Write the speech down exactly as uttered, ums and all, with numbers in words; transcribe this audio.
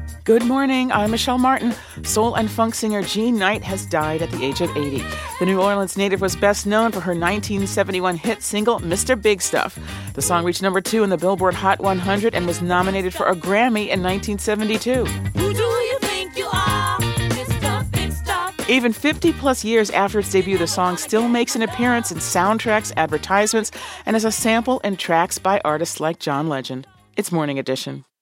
Good morning. I'm Michelle Martin. Soul and funk singer Jean Knight has died at the age of eighty. The New Orleans native was best known for her nineteen seventy-one hit single, Mister Big Stuff. The song reached number two in the Billboard Hot one hundred and was nominated for a Grammy in nineteen seventy-two. Who do you think you are, Mister Big Stuff? Even fifty-plus years after its debut, the song still makes an appearance in soundtracks, advertisements, and as a sample in tracks by artists like John Legend. It's Morning Edition.